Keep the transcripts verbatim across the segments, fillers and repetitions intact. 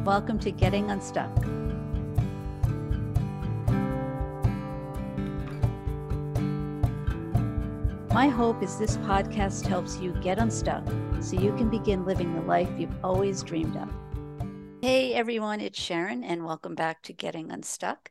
Welcome to Getting Unstuck. My hope is this podcast helps you get unstuck so you can begin living the life you've always dreamed of. Hey everyone, it's Sharon and welcome back to Getting Unstuck.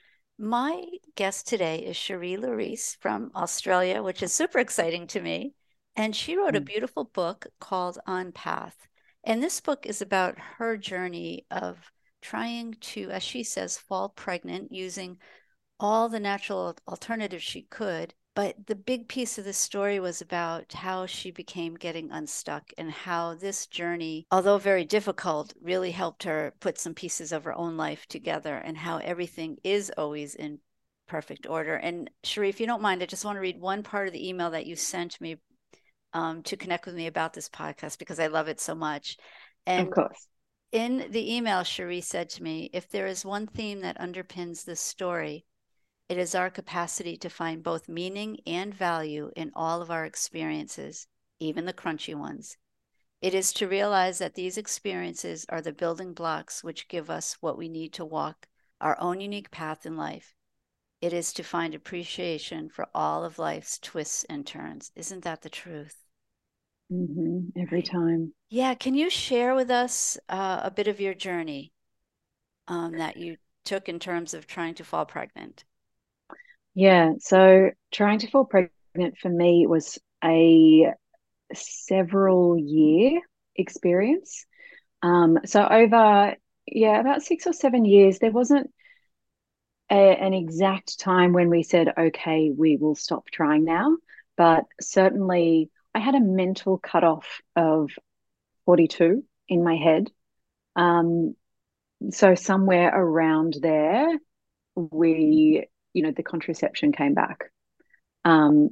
My guest today is Cherie Larice from Australia, which is super exciting to me. And she wrote a beautiful book called On Path. And this book is about her journey of trying to, as she says, fall pregnant using all the natural alternatives she could. But the big piece of the story was about how she became getting unstuck and how this journey, although very difficult, really helped her put some pieces of her own life together and how everything is always in perfect order. And Cherie, if you don't mind, I just want to read one part of the email that you sent me um, to connect with me about this podcast because I love it so much. And of course. In the email, Cherie said to me, if there is one theme that underpins this story, it is our capacity to find both meaning and value in all of our experiences, even the crunchy ones. It is to realize that these experiences are the building blocks which give us what we need to walk our own unique path in life. It is to find appreciation for all of life's twists and turns. Isn't that the truth? Mm-hmm. Every time. Yeah. Can you share with us uh, a bit of your journey um, that you took in terms of trying to fall pregnant? Yeah. So trying to fall pregnant for me was a several year experience. Um, so over, yeah, about six or seven years, there wasn't a, an exact time when we said, okay, we will stop trying now. But certainly I had a mental cutoff of forty-two in my head. Um, so somewhere around there, we, you know, the contraception came back. Um,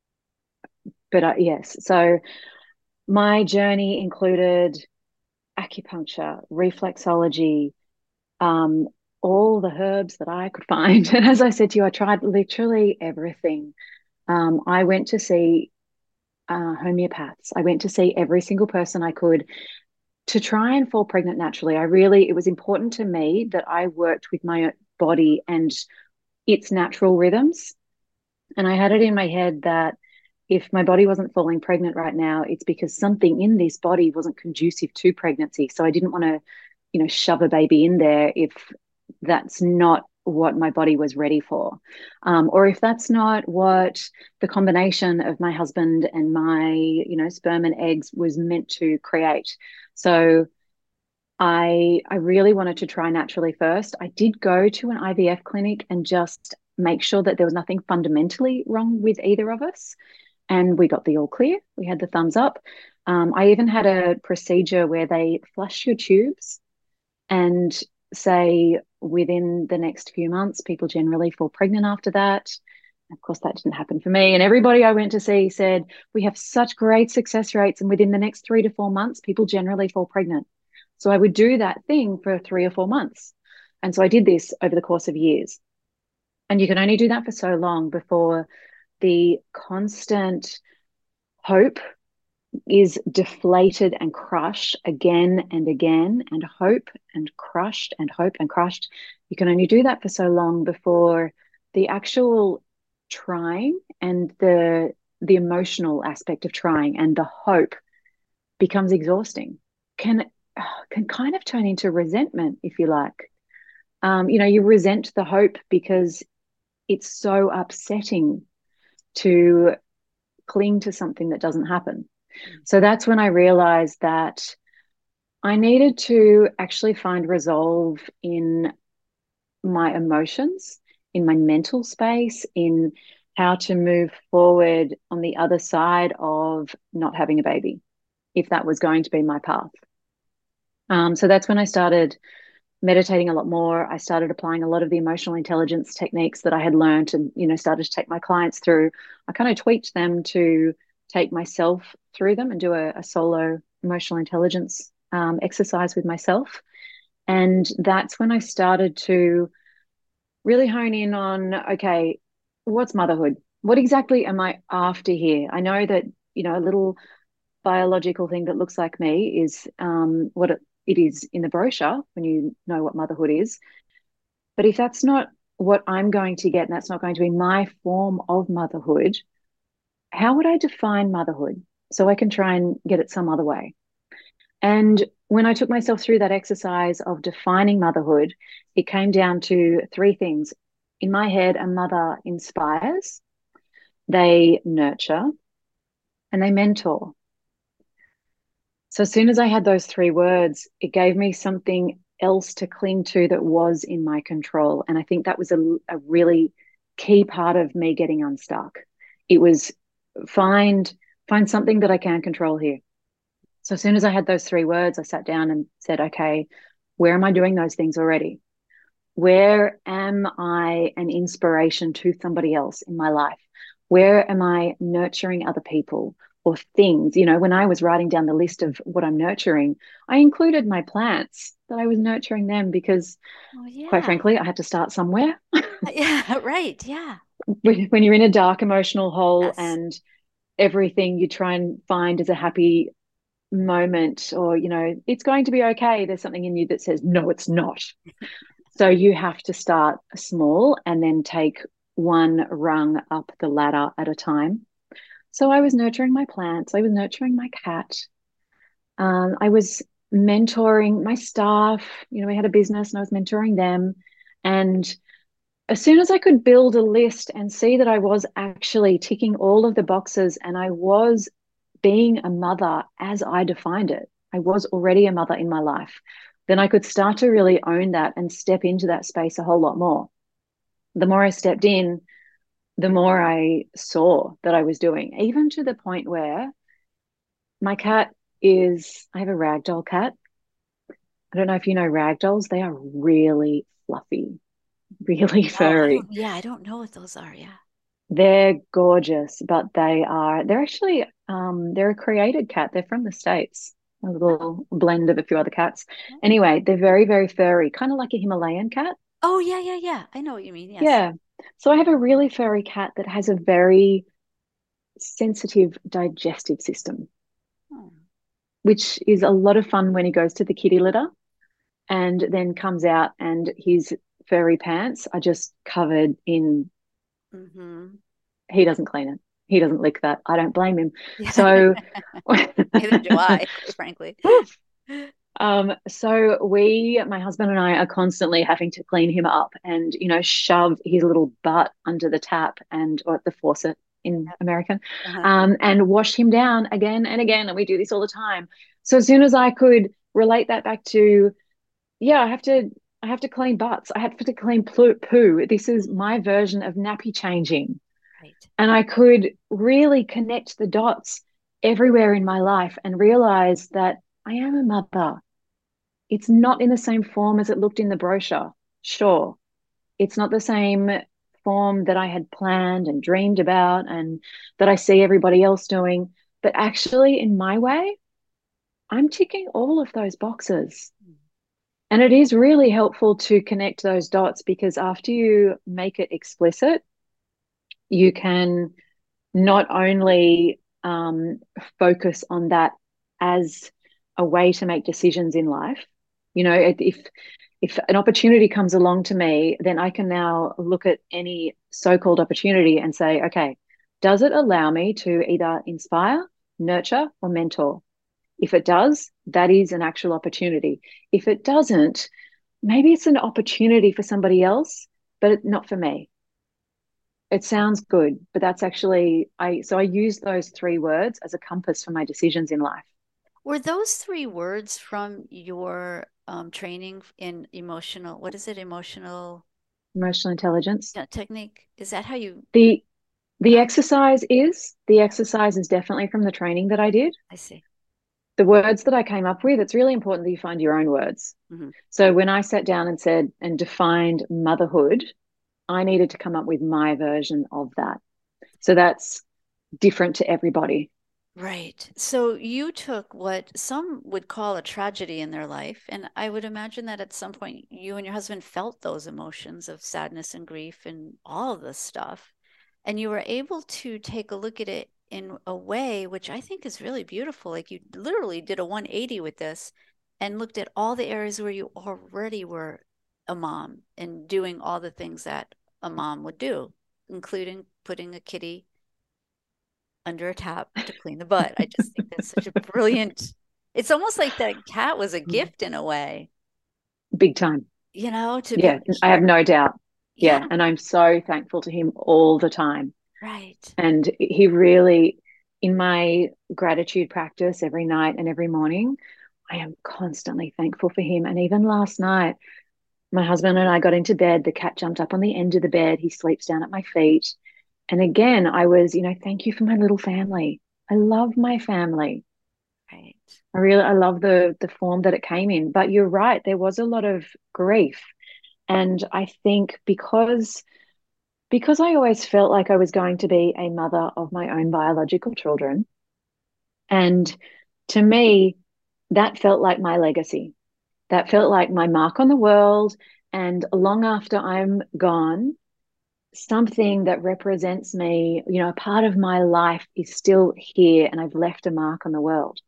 but uh, yes, so my journey included acupuncture, reflexology, um, all the herbs that I could find. And as I said to you, I tried literally everything. Um, I went to see uh, homeopaths. I went to see every single person I could to try and fall pregnant naturally. I really, it was important to me that I worked with my body and its natural rhythms. And I had it in my head that if my body wasn't falling pregnant right now, it's because something in this body wasn't conducive to pregnancy. So I didn't want to, you know, shove a baby in there if that's not what my body was ready for. Um, or if that's not what the combination of my husband and my, you know, sperm and eggs was meant to create. So I I really wanted to try naturally first. I did go to an I V F clinic and just make sure that there was nothing fundamentally wrong with either of us. And we got the all clear. We had the thumbs up. Um, I even had a procedure where they flush your tubes and say within the next few months, people generally fall pregnant after that. Of course, that didn't happen for me. And everybody I went to see said, we have such great success rates. And within the next three to four months, people generally fall pregnant. So I would do that thing for three or four months. And so I did this over the course of years. And you can only do that for so long before the constant hope is deflated and crushed again and again, and hope and crushed and hope and crushed. You can only do that for so long before the actual trying and the the emotional aspect of trying and the hope becomes exhausting. Can can kind of turn into resentment, if you like. Um, you know, you resent the hope because it's so upsetting to cling to something that doesn't happen. So that's when I realized that I needed to actually find resolve in my emotions, in my mental space, in how to move forward on the other side of not having a baby, if that was going to be my path. Um, so that's when I started meditating a lot more. I started applying a lot of the emotional intelligence techniques that I had learned and, you know, started to take my clients through. I kind of tweaked them to take myself through them and do a, a solo emotional intelligence um, exercise with myself. And that's when I started to really hone in on, okay, what's motherhood? What exactly am I after here? I know that, you know, a little biological thing that looks like me is um, what it it is in the brochure when you know what motherhood is. But if that's not what I'm going to get and that's not going to be my form of motherhood, how would I define motherhood so I can try and get it some other way? And when I took myself through that exercise of defining motherhood, it came down to three things. In my head, a mother inspires, they nurture, and they mentor. So as soon as I had those three words, it gave me something else to cling to that was in my control. And I think that was a, a really key part of me getting unstuck. It was find find something that I can control here. So as soon as I had those three words, I sat down and said, okay, where am I doing those things already? Where am I an inspiration to somebody else in my life? Where am I nurturing other people or things? You know, when I was writing down the list of what I'm nurturing, I included my plants that I was nurturing them because, Oh, quite yeah. frankly, I had to start somewhere. Yeah, right. Yeah. when, when you're in a dark emotional hole Yes. and everything you try and find is a happy moment, or, you know, it's going to be okay, there's something in you that says, no, it's not. So you have to start small and then take one rung up the ladder at a time. So I was nurturing my plants, I was nurturing my cat, um, I was mentoring my staff. You know, we had a business and I was mentoring them. And as soon as I could build a list and see that I was actually ticking all of the boxes and I was being a mother as I defined it, I was already a mother in my life, then I could start to really own that and step into that space a whole lot more. The more I stepped in, the more I saw that I was doing, even to the point where my cat is, I have a ragdoll cat. I don't know if you know ragdolls, they are really fluffy, really Oh, I furry. don't, yeah, I don't know what those are. Yeah. They're gorgeous, but they are, they're actually, um, they're a created cat. They're from the States, a Oh, little blend of a few other cats. oh. Anyway, they're very, very furry, kind of like a Himalayan cat. Oh, yeah, yeah, yeah. I know what you mean. Yes. Yeah. So I have a really furry cat that has a very sensitive digestive system, Oh. which is a lot of fun when he goes to the kitty litter and then comes out and his furry pants are just covered in, Mm-hmm. he doesn't clean it. He doesn't lick that. I don't blame him. Yeah. So Neither do I, quite frankly. um, so we, my husband and I are constantly having to clean him up and, you know, shove his little butt under the tap and or the faucet in Yep. American, Uh-huh. um, and wash him down again and again. And we do this all the time. So as soon as I could relate that back to, yeah, I have to I have to clean butts. I have to clean poo. This is Mhm. my version of nappy changing. Right. And I could really connect the dots everywhere in my life and realize that I am a mother. It's not in the same form as it looked in the brochure. Sure. It's not the same form that I had planned and dreamed about and that I see everybody else doing. But actually, in my way, I'm ticking all of those boxes. And it is really helpful to connect those dots because after you make it explicit, you can not only um, focus on that as a way to make decisions in life. You know, if if an opportunity comes along to me, then I can now look at any so-called opportunity and say, okay, does it allow me to either inspire, nurture, or mentor? If it does, that is an actual opportunity. If it doesn't, maybe it's an opportunity for somebody else, but not for me. It sounds good, but that's actually I so I use those three words as a compass for my decisions in life. Were those three words from your um, training in emotional, what is it, emotional Emotional intelligence. uh, technique? Is that how you? The the Oh, exercise is the exercise is definitely from the training that I did. I see. The words that I came up with, it's really important that you find your own words. Hmm. So when I sat down and said and defined motherhood, I needed to come up with my version of that. So that's different to everybody. Right. So you took what some would call a tragedy in their life, and I would imagine that at some point you and your husband felt those emotions of sadness and grief and all of this stuff, and you were able to take a look at it in a way which I think is really beautiful. Like you literally did a one eighty with this and looked at all the areas where you already were a mom and doing all the things that a mom would do, including putting a kitty under a tap to clean the butt. I just think that's such a brilliant, it's almost like that cat was a gift in a way, Big time. you know, to be Yeah, able to I hear. have no doubt. Yeah, Yeah, and I'm so thankful to him all the time. right. And he really, in my gratitude practice every night and every morning, I am constantly thankful for him. And even last night, my husband and I got into bed. The cat jumped up on the end of the bed. He sleeps down at my feet. And again, I was, you know, thank you for my little family. I love my family. Right. I really, I love the the form that it came in. But you're right, there was a lot of grief. And I think because because I always felt like I was going to be a mother of my own biological children, and to me, that felt like my legacy. That felt like my mark on the world. And long after I'm gone, something that represents me, you know, a part of my life is still here and I've left a mark on the world.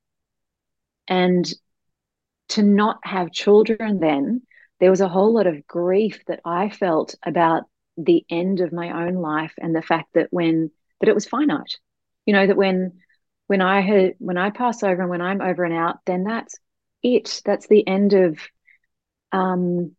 And to not have children then, there was a whole lot of grief that I felt about the end of my own life and the fact that when that it was finite. You know, that when when I had when I pass over and when I'm over and out, then that's it. That's the end of um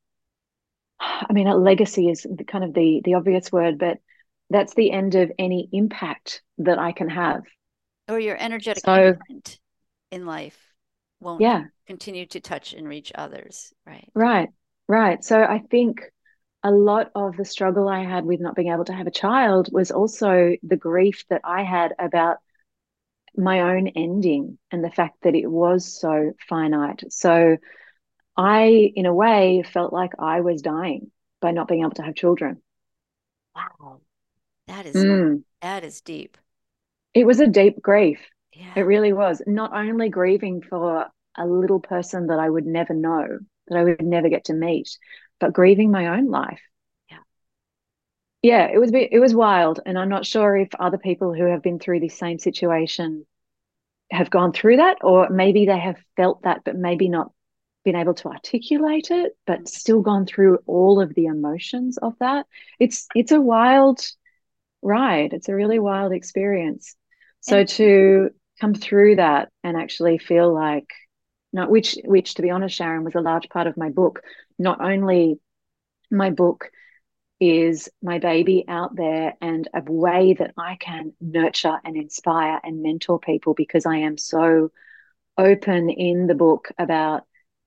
I mean, a legacy is the, kind of the the obvious word, but that's the end of any impact that I can have. Or your energetic So, imprint in life won't yeah, continue to touch and reach others. Right. right, right. So I think a lot of the struggle I had with not being able to have a child was also the grief that I had about my own ending and the fact that it was so finite. So I, in a way, felt like I was dying by not being able to have children. Wow. That is Mm. that is deep. It was a deep grief. It Yeah. really was. Not only grieving for a little person that I would never know, that I would never get to meet, but grieving my own life. Yeah. Yeah, it was it was wild, and I'm not sure if other people who have been through this same situation have gone through that, or maybe they have felt that, but maybe not been able to articulate it, but still gone through all of the emotions of that. It's it's a wild ride. It's a really wild experience. So And to come through that and actually feel like, not which which to be honest, Sharon, was a large part of my book. Not only my book is my baby out there and a way that I can nurture and inspire and mentor people, because I am so open in the book about,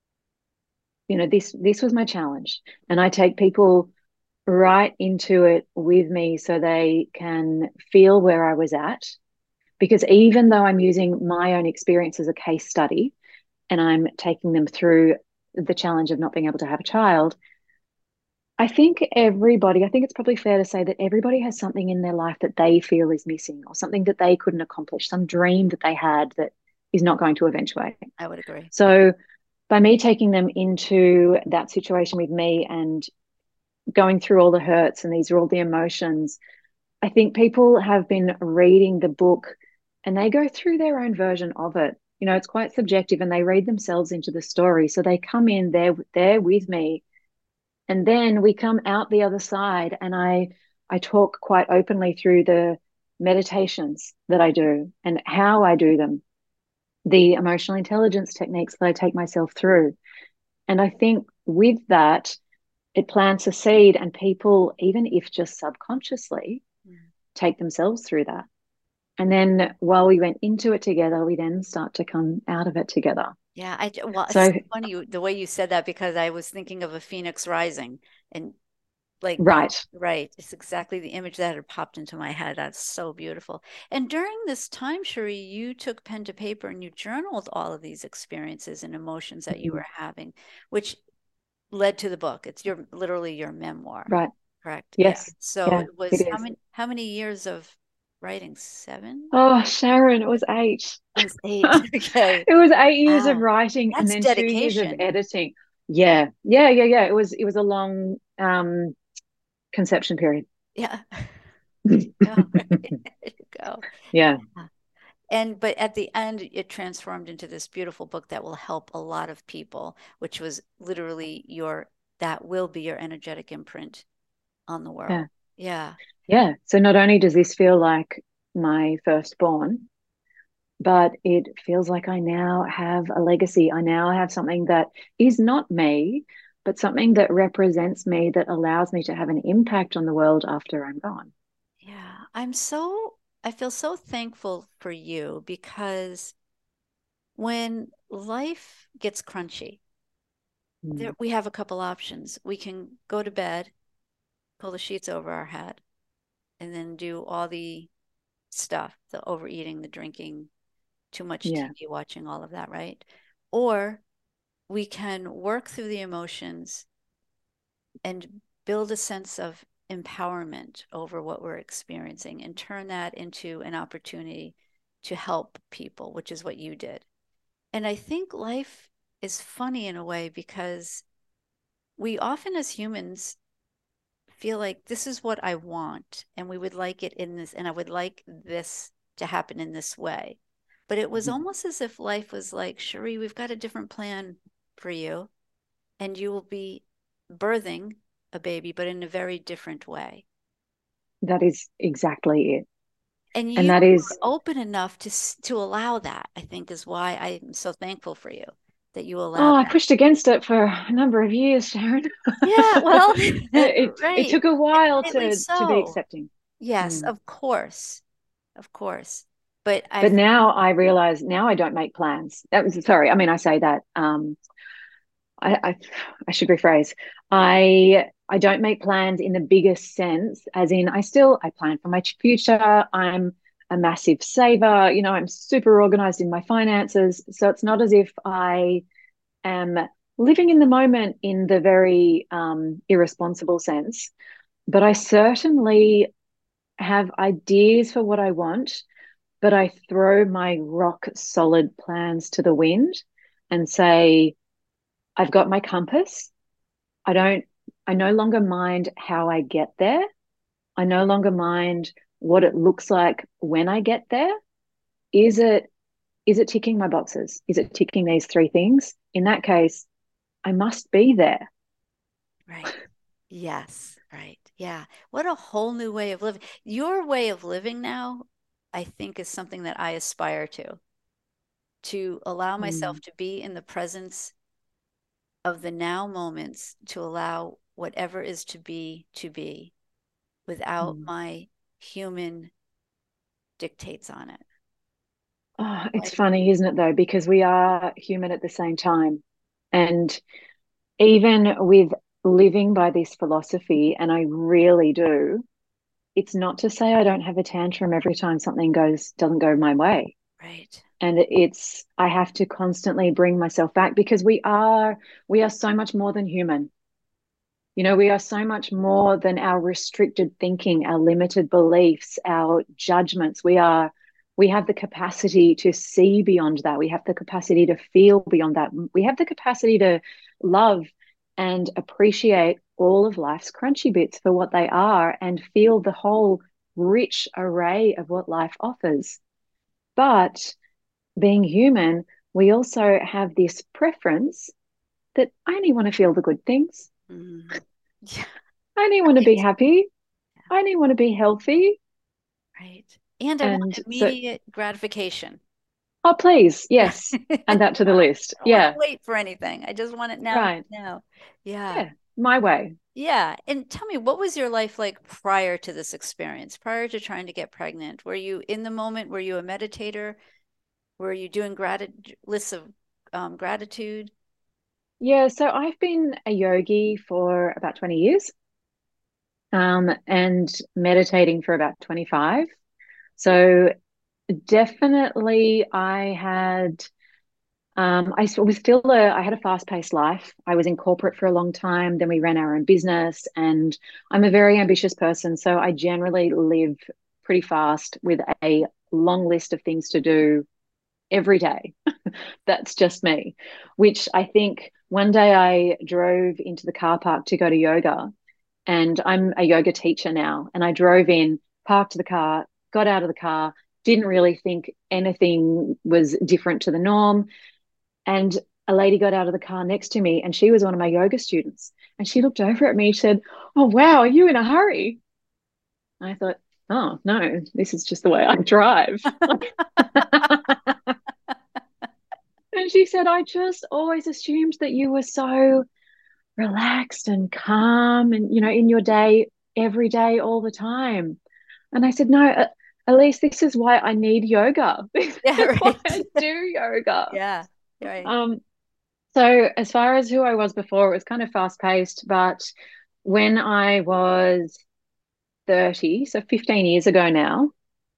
you know, this this was my challenge, and I take people right into it with me so they can feel where I was at. Because even though I'm using my own experience as a case study and I'm taking them through the challenge of not being able to have a child, I think everybody, I think it's probably fair to say that everybody has something in their life that they feel is missing, or something that they couldn't accomplish, some dream that they had that is not going to eventuate. I would agree. So by me taking them into that situation with me and going through all the hurts and these are all the emotions, I think people have been reading the book and they go through their own version of it. You know, it's quite subjective and they read themselves into the story. So they come in there, there with me, and then we come out the other side, and I I talk quite openly through the meditations that I do and how I do them, the emotional intelligence techniques that I take myself through. And I think with that, it plants a seed, and people, even if just subconsciously, Mm. take themselves through that. And then while we went into it together, we then start to come out of it together. Yeah, I well, it's So, so funny you, the way you said that, because I was thinking of a phoenix rising, and like that, right. right. It's exactly the image that had popped into my head. That's so beautiful. And during this time, Cherie, you took pen to paper and you journaled all of these experiences and emotions that you Mm-hmm. were having, which led to the book. It's your literally your memoir, Right. correct? Yeah. Yes. So Yeah, it it was how is. many how many years of writing? Seven? Oh, Sharon, it was eight. It was eight. Okay. It was eight years of Wow. writing and That's then two years of dedication. editing. Yeah. Yeah, yeah, yeah. It was it was a long um conception period. Yeah. There you go. Right. There you go. Yeah. Yeah. And but at the end, it transformed into this beautiful book that will help a lot of people, which was literally your that will be your energetic imprint on the Yeah. world. Yeah. Yeah. So not only does this feel like my firstborn, but it feels like I now have a legacy. I now have something that is not me, but something that represents me, that allows me to have an impact on the world after I'm gone. Yeah. I'm so I feel so thankful for you because when life gets crunchy, there, Mm. we have a couple options. We can go to bed, pull the sheets over our head, and then do all the stuff, the overeating, the drinking, too much Yeah. T V watching, all of that, right? Or we can work through the emotions and build a sense of empowerment over what we're experiencing and turn that into an opportunity to help people, which is what you did. And I think life is funny in a way because we often, as humans, feel like this is what I want, and we would like it in this, and I would like this to happen in this way. But it was Mhm. almost as if life was like, Cherie, we've got a different plan for you, and you will be birthing a baby, but in a very different way. That is exactly it. And And you that were is, open enough to to allow that, I think is why I'm so thankful for you that you oh, allowed I that. pushed against it for a number of years, Sharon. Yeah, well, it it right. took a And while rightly to to be so. accepting. Yes, Mm. of course. Of course. But But I've, now I realize, now I don't make plans. That was, sorry, I mean, I say that. Um, I, I I should rephrase. I I don't make plans in the biggest sense, as in I still I plan for my future. I'm a massive saver. You know, I'm super organized in my finances. So it's not as if I am living in the moment in the very um, irresponsible sense. But I certainly have ideas for what I want, but I throw my rock solid plans to the wind and say, I've got my compass. I don't, I no longer mind how I get there. I no longer mind what it looks like when I get there. Is it, is it ticking my boxes? Is it ticking these three things? In that case, I must be there. right. Yes, right. Yeah. What a whole new way of living. Your way of living now, I think, is something that I aspire to, to allow myself Mm, to be in the presence of the now moments, to allow whatever is to be to be without mm. my human dictates on it. Oh, it's Like, funny, isn't it, though? Because we are human at the same time. And even with living by this philosophy, and I really do, it's not to say I don't have a tantrum every time something goes doesn't go my way. right, And it's I have to constantly bring myself back because we are we are so much more than human. You know, we are so much more than our restricted thinking, our limited beliefs, our judgments. We are, we have the capacity to see beyond that. We have the capacity to feel beyond that. We have the capacity to love and appreciate all of life's crunchy bits for what they are and feel the whole rich array of what life offers. But being human, we also have this preference that I only want to feel the good things. mm, yeah, I only want to be right, happy. I only want to be healthy. right. And I want And so, immediate gratification. oh, please, I yes. Add that to the list. don't want to Yeah, wait for anything. I just want it now, right. now. Yeah. Yeah, my way. Yeah. And tell me, what was your life like prior to this experience, prior to trying to get pregnant? Were you in the moment? Were you a meditator? Were you doing gratitude lists of um, gratitude? Yeah, so I've been a yogi for about twenty years, um, and meditating for about twenty-five. So definitely I had Um, I was still a, I had a fast-paced life. I was in corporate for a long time. Then we ran our own business, and I'm a very ambitious person. So I generally live pretty fast with a long list of things to do every day. That's just me, which I think one day I drove into the car park to go to yoga, and I'm a yoga teacher now. And I drove in, parked the car, got out of the car, didn't really think anything was different to the norm. And a lady got out of the car next to me, and she was one of my yoga students. And she looked over at me and said, "Oh, wow, are you in a hurry?" And I thought, "Oh, no, this is just the way I drive." And she said, "I just always assumed that you were so relaxed and calm and, you know, in your day, every day, all the time." And I said, "No, at, at least this is why I need yoga. This Yeah, is why right. I do yoga." Yeah, right. Um, so as far as who I was before, it was kind of fast paced. But when I was thirty, so fifteen years ago now,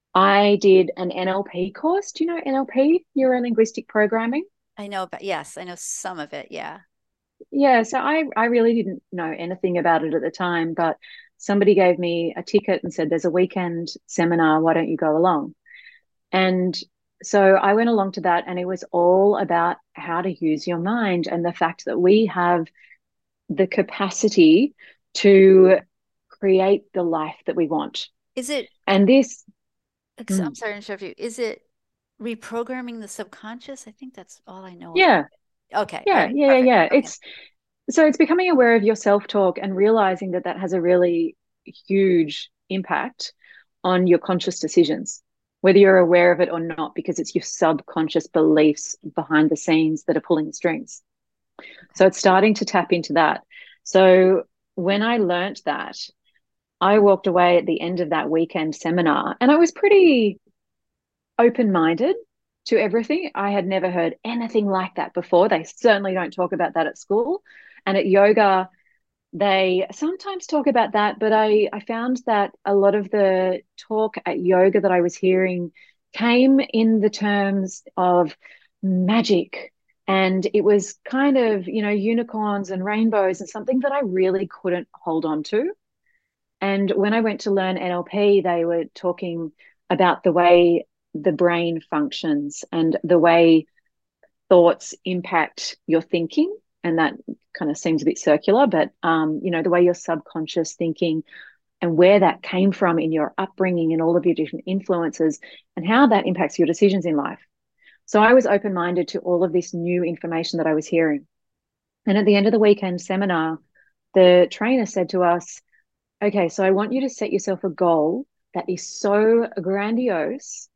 I did an N L P course. Do you know N L P, neuro linguistic programming? I know, but yes, I know some of it. Yeah. Yeah, so I I really didn't know anything about it at the time, but somebody gave me a ticket and said, "There's a weekend seminar, why don't you go along?" And so I went along to that, and it was all about how to use your mind and the fact that we have the capacity to create the life that we want. Is it, And this, ex- I'm mm, sorry to interrupt you. Is it reprogramming the subconscious? I think that's all I know about yeah, it. Okay. All yeah, right. yeah, yeah, Perfect. yeah. Okay. It's so it's becoming aware of your self-talk and realizing that that has a really huge impact on your conscious decisions, whether you're aware of it or not, because it's your subconscious beliefs behind the scenes that are pulling the strings. So Okay. it's starting to tap into that. So when I learned that, I walked away at the end of that weekend seminar and I was pretty open minded to everything. I had never heard anything like that before. They certainly don't talk about that at school. And at yoga, they sometimes talk about that, but I, I found that a lot of the talk at yoga that I was hearing came in the terms of magic. And it was kind of, you know, unicorns and rainbows and something that I really couldn't hold on to. And when I went to learn N L P, they were talking about the way the brain functions and the way thoughts impact your thinking. And that kind of seems a bit circular, but um, you know, the way your subconscious thinking and where that came from in your upbringing and all of your different influences and how that impacts your decisions in life. So I was open minded to all of this new information that I was hearing. And at the end of the weekend seminar, the trainer said to us, "Okay, so I want you to set yourself a goal that is so grandiose,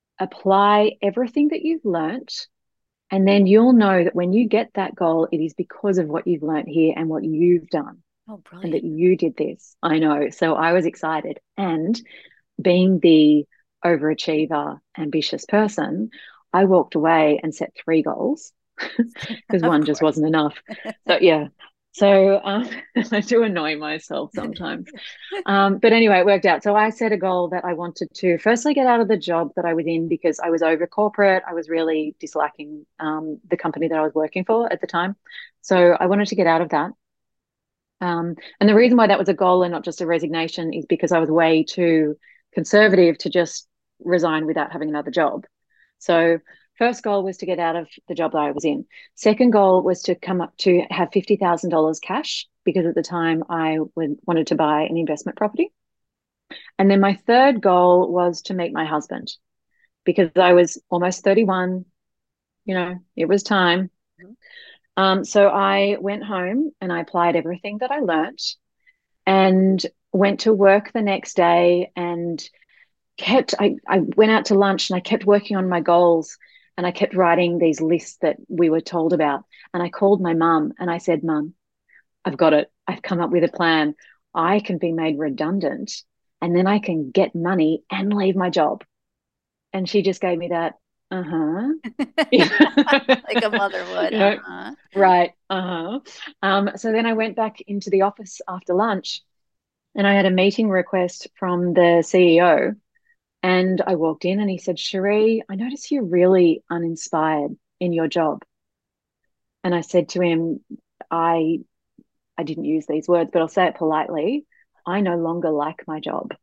apply everything that you've learnt, and then you'll know that when you get that goal, it is because of what you've learnt here and what you've done, Oh, and that brilliant. you did this." I know. So I was excited. And being the overachiever, ambitious person, I walked away and set three goals because Of one just course. wasn't enough. So, yeah. So um, I do annoy myself sometimes. Um, but anyway, it worked out. So I set a goal that I wanted to firstly get out of the job that I was in because I was over corporate. I was really disliking um, the company that I was working for at the time. So I wanted to get out of that. Um, and the reason why that was a goal and not just a resignation is because I was way too conservative to just resign without having another job. So first goal was to get out of the job that I was in. Second goal was to come up to have fifty thousand dollars cash because at the time I would, wanted to buy an investment property. And then my third goal was to meet my husband because I was almost thirty-one. You know, it was time. Um, so I went home and I applied everything that I learnt and went to work the next day and kept I, I went out to lunch and I kept working on my goals and I kept writing these lists that we were told about. And I called my mum and I said, "Mum, I've got it. I've come up with a plan. I can be made redundant and then I can get money and leave my job." And she just gave me that, uh-huh. Like a mother would. You know, Uh-huh. right, uh-huh. Um, so then I went back into the office after lunch and I had a meeting request from the C E O. And I walked in and he said, "Cherie, I notice you're really uninspired in your job." And I said to him, I I didn't use these words, but I'll say it politely. I no longer like my job.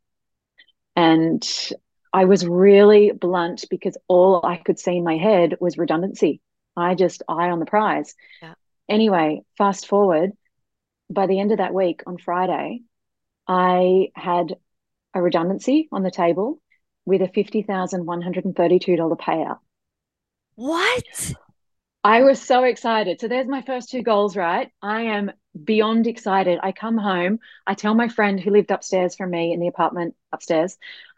And I was really blunt because all I could see in my head was redundancy. I just eye on the prize. Yeah. Anyway, fast forward, by the end of that week on Friday, I had a redundancy on the table. with a fifty thousand one hundred thirty-two dollars payout. What? I was so excited. So there's my first two goals, right? I am beyond excited. I come home, I tell my friend who lived upstairs from me in the apartment upstairs,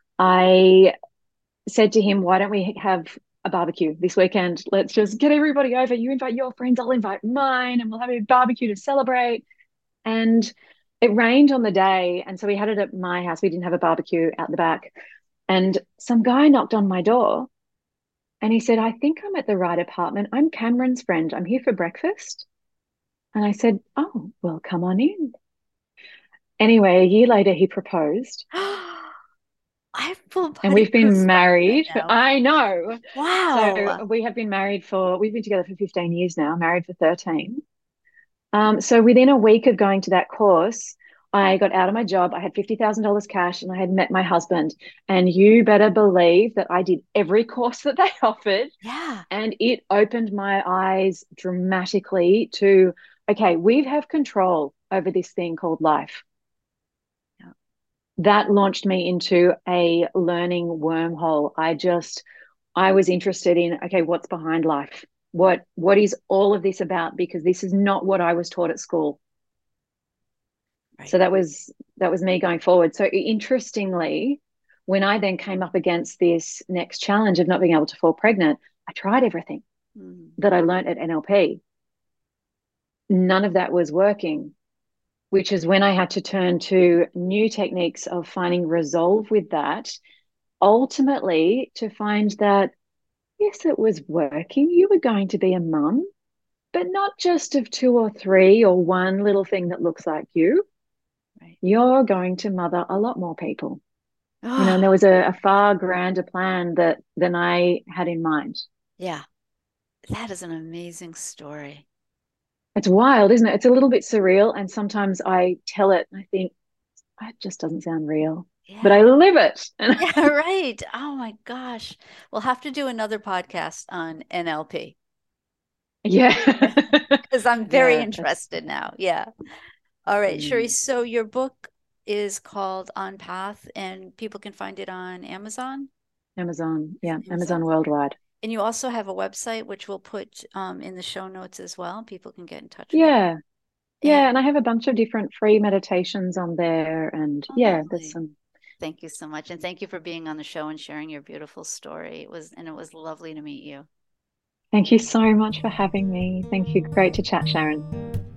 I said to him, why don't we have a barbecue this weekend? Let's just get everybody over. You invite your friends, I'll invite mine, and we'll have a barbecue to celebrate. And it rained on the day. And so we had it at my house. We didn't have a barbecue out the back. And some guy knocked on my door and he said, I think I'm at the right apartment. I'm Cameron's friend. I'm here for breakfast. And I said, oh, well, come on in. Anyway, a year later, he proposed. I feel and we've been married. Right I know. Wow. So we have been married for, we've been together for fifteen years now, married for thirteen. Um, so within a week of going to that course, I got out of my job. I had fifty thousand dollars cash and I had met my husband. And you better believe that I did every course that they offered. Yeah. And it opened my eyes dramatically to, okay, we have control over this thing called life. Yeah. That launched me into a learning wormhole. I just, I was interested in, okay, what's behind life? What what is all of this about? Because this is not what I was taught at school. Right. So that was that was me going forward. So interestingly, when I then came up against this next challenge of not being able to fall pregnant, I tried everything mm. that I learned at N L P. None of that was working, which is when I had to turn to new techniques of finding resolve with that, ultimately to find that yes, it was working. You were going to be a mum, but not just of two or three or one little thing that looks like you. Right. You're going to mother a lot more people. Oh. You know, and there was a, a far grander plan that than I had in mind. Yeah. That is an amazing story. It's wild, isn't it? It's a little bit surreal. And sometimes I tell it and I think, it just doesn't sound real. Yeah. But I live it. Yeah, right. Oh my gosh. We'll have to do another podcast on N L P. Yeah. Because I'm very yeah, interested now. Yeah. All right, mm. Cherie. So your book is called On Path and people can find it on Amazon? Amazon. Yeah. Amazon, Amazon worldwide. And you also have a website, which we'll put um, in the show notes as well. People can get in touch yeah. with you. Yeah. Yeah. And I have a bunch of different free meditations on there. And oh, yeah, lovely. There's some. Thank you so much. And thank you for being on the show and sharing your beautiful story. It was, and it was lovely to meet you. Thank you so much for having me. Thank you. Great to chat, Sharon.